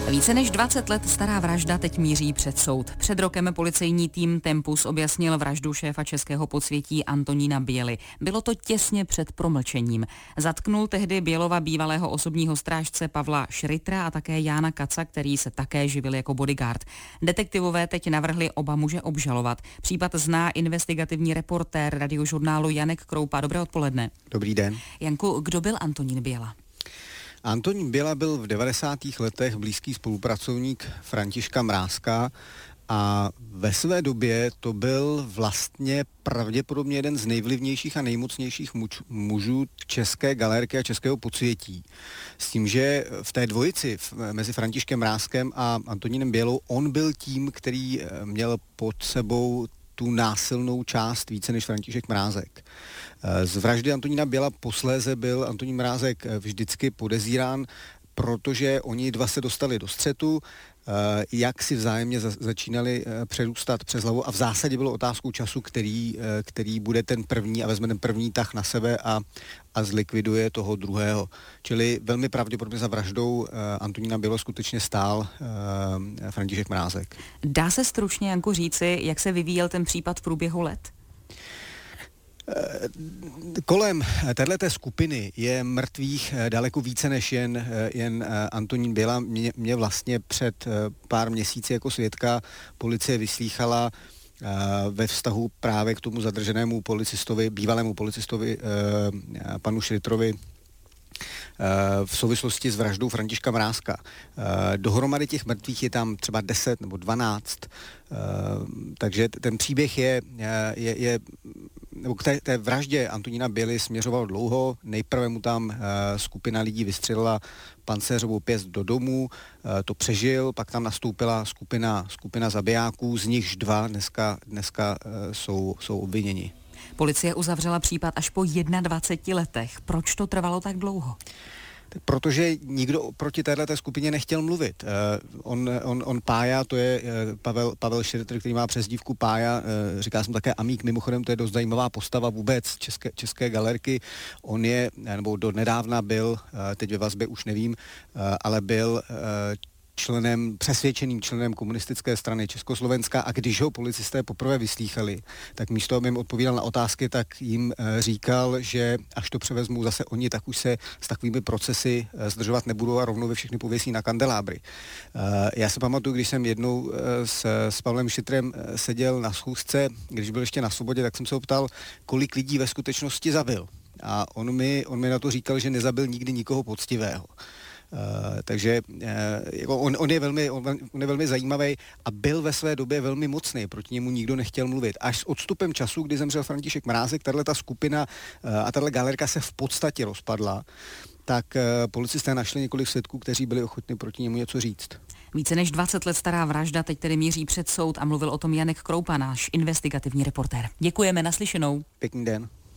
Více než 20 let stará vražda teď míří před soud. Před rokem policejní tým Tempus objasnil vraždu šéfa českého podsvětí Antonína Běly. Bylo to těsně před promlčením. Zatknul tehdy Bělova bývalého osobního strážce Pavla Šritra a také Jána Kaca, který se také živil jako bodyguard. Detektivové teď navrhli oba muže obžalovat. Případ zná investigativní reportér radiožurnálu Janek Kroupa. Dobré odpoledne. Dobrý den. Janku, kdo byl Antonín Běla? Antonín Běla byl v 90. letech blízký spolupracovník Františka Mrázka a ve své době to byl vlastně pravděpodobně jeden z nejvlivnějších a nejmocnějších mužů české galerky a českého podsvětí. S tím, že v té dvojici mezi Františkem Mrázkem a Antonínem Bělou on byl tím, který měl pod sebou tu násilnou část více než František Mrázek. Z vraždy Antonína Běla posléze byl Antonín Mrázek vždycky podezírán, protože oni dva se dostali do střetu, jak si vzájemně začínali přerůstat přes hlavu a v zásadě bylo otázkou času, který bude ten první a vezme ten první tah na sebe a zlikviduje toho druhého. Čili velmi pravděpodobně za vraždou Antonína Bělo skutečně stál František Mrázek. Dá se stručně, Janku, říci, jak se vyvíjel ten případ v průběhu let? Kolem téhleté skupiny je mrtvých daleko více než jen Antonín Běla. Mě vlastně před pár měsíci jako svědka policie vyslýchala ve vztahu právě k tomu zadrženému policistovi, bývalému policistovi panu Šritrovi v souvislosti s vraždou Františka Mrázka. Dohromady těch mrtvých je tam třeba 10 nebo 12, takže ten příběh je nebo k té vraždě Antonína Běly směřoval dlouho. Nejprve mu tam skupina lidí vystřelila pancéřovou pěst do domu, to přežil, pak tam nastoupila skupina zabijáků, z nichž dva dneska jsou obviněni. Policie uzavřela případ až po 21 letech. Proč to trvalo tak dlouho? Protože nikdo proti téhleté skupině nechtěl mluvit. On Pája, to je Pavel Šritr, který má přezdívku Pája, říká jsem také Amík, mimochodem to je dost zajímavá postava vůbec české galerky. On je, nebo do nedávna byl, teď ve vazbě už nevím, ale byl přesvědčeným členem komunistické strany Československa a když ho policisté poprvé vyslýchali, tak místo, aby jim odpovídal na otázky, tak jim říkal, že až to převezmou zase oni, tak už se s takovými procesy zdržovat nebudou a rovnou ve všechny pověsí na kandelábry. Já se pamatuju, když jsem jednou s Pavlem Šitrem seděl na schůzce, když byl ještě na svobodě, tak jsem se ho ptal, kolik lidí ve skutečnosti zabil. A on mi na to říkal, že nezabil nikdy nikoho poctivého. Takže on je velmi zajímavý a byl ve své době velmi mocný, proti němu nikdo nechtěl mluvit. Až s odstupem času, kdy zemřel František Mrázek, tato skupina a tato galerka se v podstatě rozpadla, tak policisté našli několik svědků, kteří byli ochotni proti němu něco říct. Více než 20 let stará vražda teď tedy míří před soud a mluvil o tom Janek Kroupa, náš investigativní reportér. Děkujeme, naslyšenou. Pěkný den.